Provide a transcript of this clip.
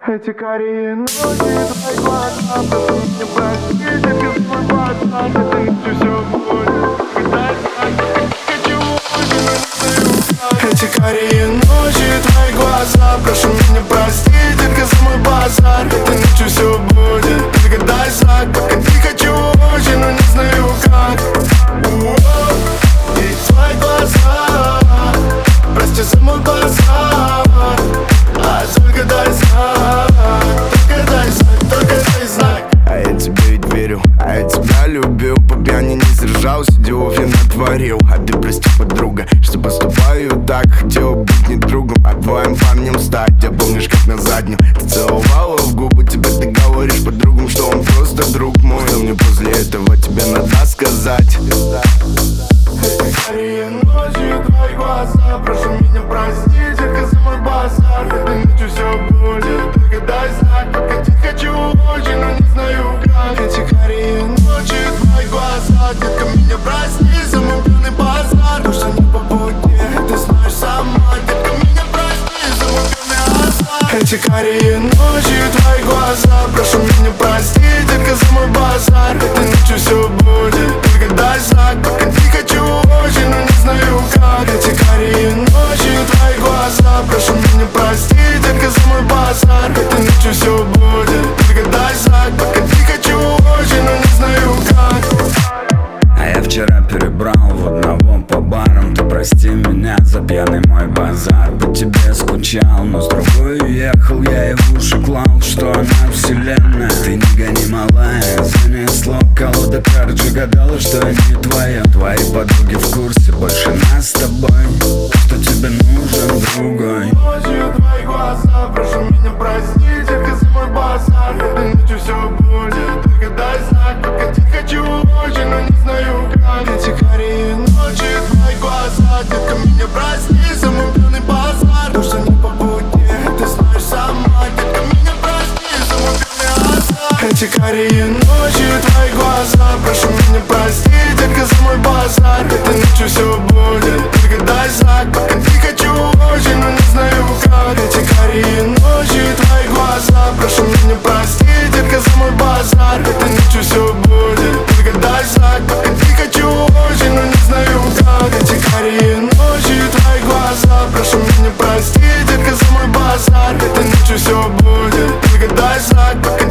Эти карие ночи, твои глаза, прошу меня прости, детка, свой базар, этой ночью все будет, когда я хочу очень, но не знаю как. Эти карие ночи, твои глаза, прошу меня прости, детка, за мой базар, этой ночью все будет, когда я хочу очень, но не знаю как. И твои глаза, прости за мой базар, а только дай знак, только дай знак. А я тебе ведь верю, а я тебя любил, по пьяни не сдержался, делов я натворил. А ты прости, подруга, что поступаю так. Хотел быть не другом, а твоим парнем стать. Я помнишь, как на заднем ты целовала в губы. Теперь ты говоришь подругам, что он просто друг мой. Что мне после этого тебе надо сказать? Карие ночи, твои глаза, прошу меня простить, детка, за мой базар, этой ночью все будет, только дай знак, подкатить хочу очень, но не знаю как. Эти карие ночи, твои глаза, детка, меня прости за мой пьяный базар, то, что не по пути, ты знаешь сама, детка, меня прости за мой пьяный азарт. Эти карие ночи, твои глаза, прошу меня простить, детка, за мой базар, этой ночью все будет, только дай знак, подкатить хочу очень, но не знаю как. Эти карие ночи, твои глаза, прошу меня простить, детка, за мой базар, этой ночью все будет, только дай знак, подкатить хочу очень, но не знаю как. А я вчера перебрал в одного по барам. Ты прости меня за пьяный мой базар. По тебе скучал, но с другой уехал. Я ей в уши клал, что она вселенная. Ты не гони, малая, занесло колода карт же, гадала, что я не твоя. Твои подруги в курсе, больше нас с тобой, что тебе нужен другой. Ночью твои глаза, прошу меня простить, детка, за мой базар, этой ночью все будет, только дай знак, подкатить хочу очень, но не знаю как. Эти карие ночи, твои глаза, детка, меня прости за мой пьяный базар, то, что не по пути, ты знаешь сама, детка, меня прости за мой пьяный азарт. Эти карие ночи, твои глаза, прошу меня простить, детка, за мой базар, этой ночью все будет, только дай знак, подкатить хочу очень, но не знаю как. Эти карие ночи, твои глаза, прошу меня простить, детка, за мой базар, этой ночью все будет, только дай знак, подкатить хочу очень, но не знаю как. Эти карие ночи, твои глаза, прошу меня простить, детка, за мой базар, этой ночью все будет, только дай знак,